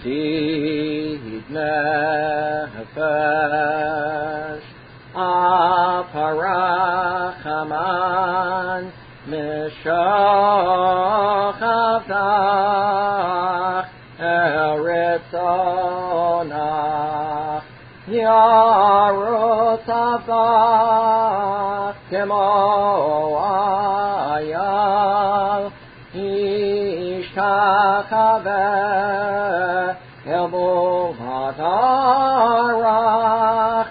Yedid nefesh Aparachaman Mishachavtach Eritzonach Yarutz Avach Kemo Ayal Ishtachaveh El Muhadarach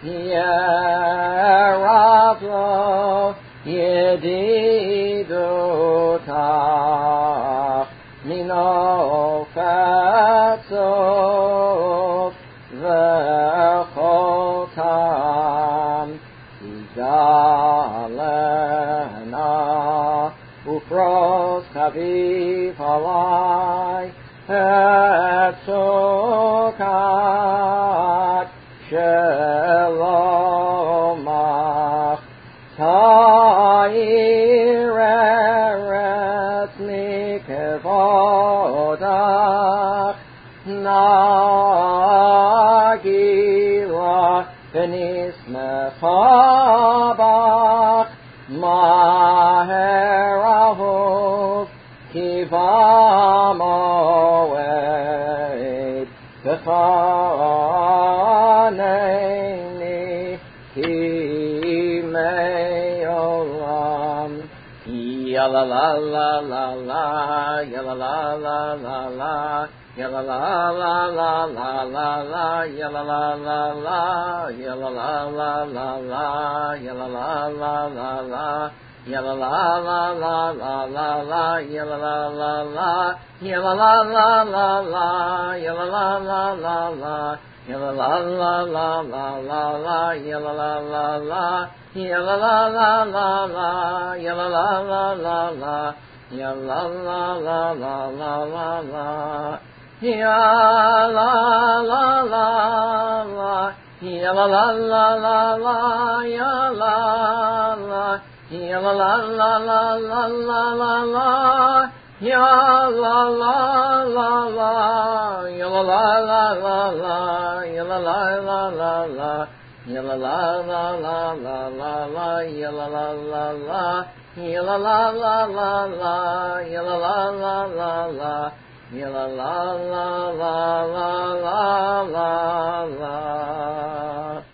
Yeravlo Yedidutach Mino Fetzov Vechotam Igalena Ufros Chaviv Alai Etzukat Shelomach Ta'ir Eretz Mikevodach Nagila V'nismecha bach Maher Ahov Kiva Moed V'chaneni Kimei Olam Yala la la la la Yala la la la la Yala la la la la la la Yala la la la Yala la la la la Yala la la la la Yala la la la la la la Yala la la la Yala la la la la Yala la la la la Yala la la la la la la Yala la la la Yala la la la la Yala la la la la Yala la la la la la la Yala la la la Yala la la la la Yala la Yala la la la la la la la Yala la la la Yala la la la la Yala la la la la Yala la la la la la la Yala la la la Yala la la la la Yala la la la la Yala la la la la la la